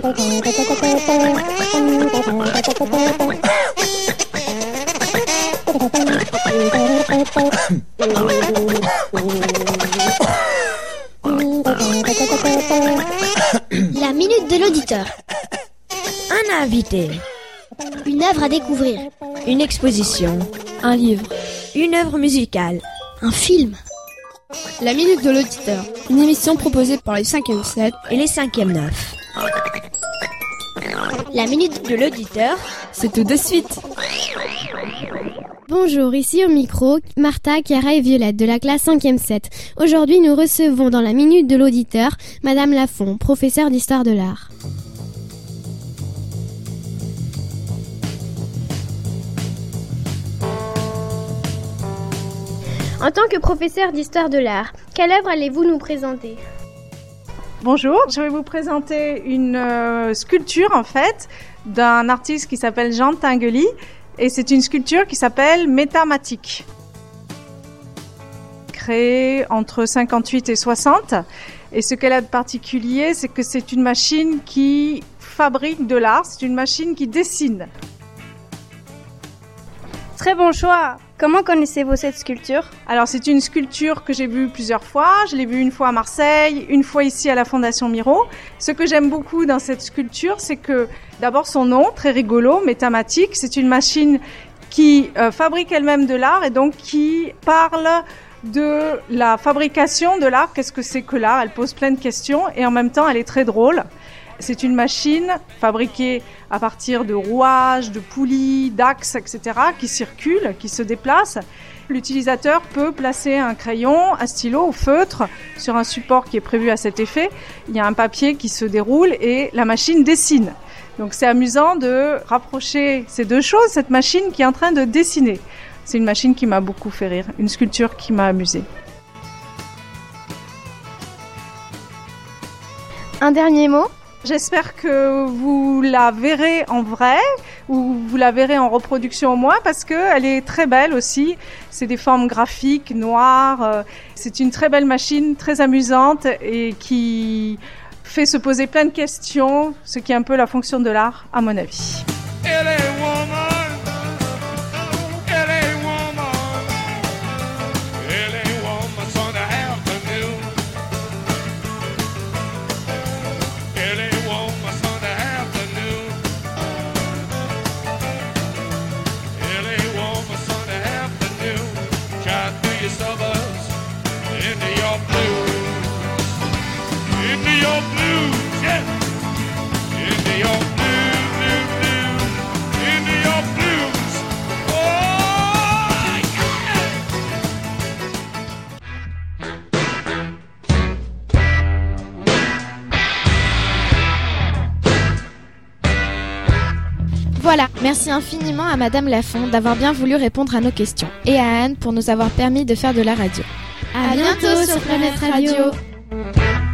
La minute de l'auditeur. Un invité. Une œuvre à découvrir. Une exposition. Un livre. Une œuvre musicale. Un film. La minute de l'auditeur. Une émission proposée par les 5e 7 et les 5e 9. La minute de l'auditeur. C'est tout de suite. Bonjour, ici au micro, Martha, Chiara et Violette de la classe 5e 7. Aujourd'hui, nous recevons dans la minute de l'auditeur Madame Lafont, professeure d'histoire de l'art. En tant que professeur d'histoire de l'art, quelle œuvre allez-vous nous présenter ? Bonjour, je vais vous présenter une sculpture en fait d'un artiste qui s'appelle Jean Tinguely et c'est une sculpture qui s'appelle Métamatique. Créée entre 58 et 60 et ce qu'elle a de particulier c'est que c'est une machine qui fabrique de l'art, c'est une machine qui dessine. Très bon choix. Comment connaissez-vous cette sculpture ? Alors c'est une sculpture que j'ai vue plusieurs fois. Je l'ai vue une fois à Marseille, une fois ici à la Fondation Miro. Ce que j'aime beaucoup dans cette sculpture, c'est que d'abord son nom, très rigolo, Métamatique, c'est une machine qui fabrique elle-même de l'art et donc qui parle de la fabrication de l'art. Qu'est-ce que c'est que l'art ? Elle pose plein de questions et en même temps elle est très drôle. C'est une machine fabriquée à partir de rouages, de poulies, d'axes, etc., qui circulent, qui se déplacent. L'utilisateur peut placer un crayon, un stylo ou feutre sur un support qui est prévu à cet effet. Il y a un papier qui se déroule et la machine dessine. Donc c'est amusant de rapprocher ces deux choses, cette machine qui est en train de dessiner. C'est une machine qui m'a beaucoup fait rire, une sculpture qui m'a amusée. Un dernier mot ? J'espère que vous la verrez en vrai ou vous la verrez en reproduction au moins parce qu'elle est très belle aussi. C'est des formes graphiques, noires. C'est une très belle machine, très amusante et qui fait se poser plein de questions, ce qui est un peu la fonction de l'art à mon avis. Voilà, merci infiniment à Madame Lafont d'avoir bien voulu répondre à nos questions et à Anne pour nous avoir permis de faire de la radio. À bientôt sur Planète Radio.